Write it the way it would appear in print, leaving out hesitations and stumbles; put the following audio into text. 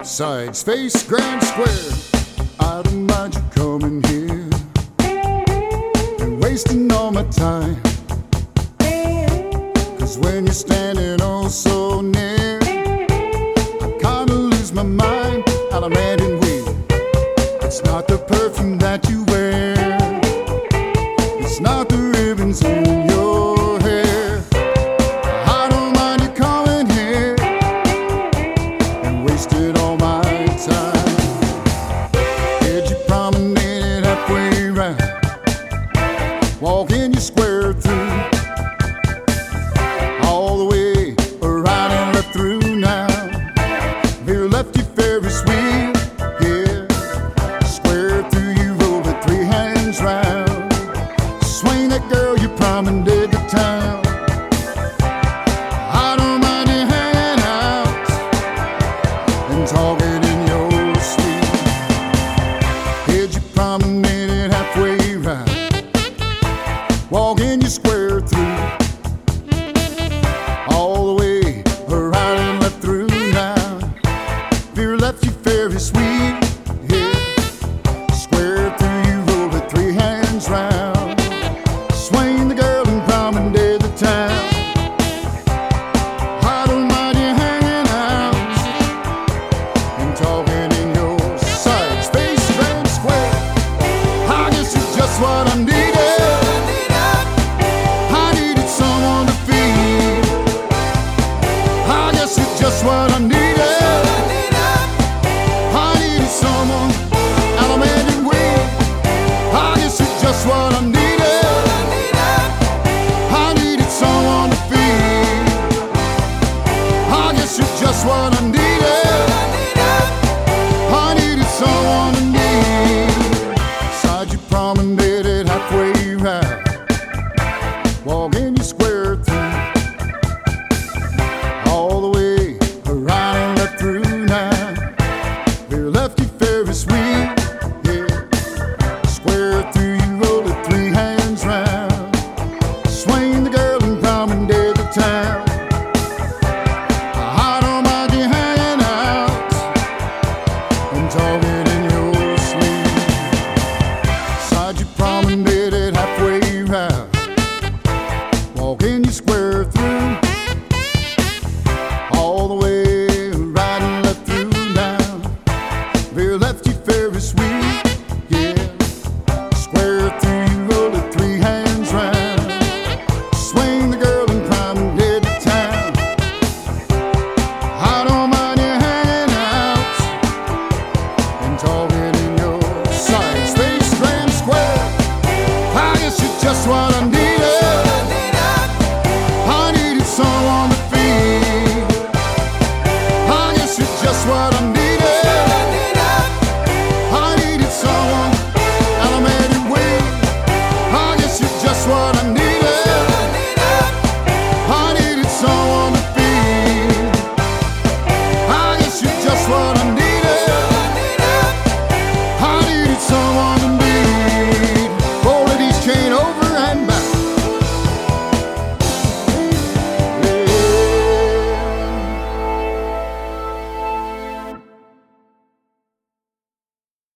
Side space, grand square. I don't mind you coming here and wasting all my time. 'Cause when you're standing oh so near, I kinda lose my mind. And I'm adding weed. It's not the perfume that you wear, it's not the ribbons in your hair. I don't mind you coming here and wasted all my time. Did you promenade it halfway round, walking your square through, all the way around and left through now. Veer left you Ferris wheel, yeah. Square through you rolled it 3 hands round. Swing that girl you promenade the town. I don't mind you hanging out and talking in your sleep. Did you promenade it halfway round, walking your square through, all the way around and left through now. Veer left you Ferris wheel, yeah. Square through you rolled it 3 hands round. Swing the girl and promenade the town. I don't mind you hanging out and talking in your side space grand square. I guess it's just what I needed. I needed someone to feed. I guess it's just what I needed. I needed someone, and I'm ending weak. I guess it's just what I needed. I needed someone to feed. I guess it's just what I needed. I needed someone to need. Side you promenade it halfway round, walking your square through, all the way around and left through now. Veer left you Ferris wheel, yeah. Square through you rolled it 3 hands round. Swing the girl and promenade the town. I don't mind you hanging out and talking in your sleep. Side you promenade it halfway round, walking your square through,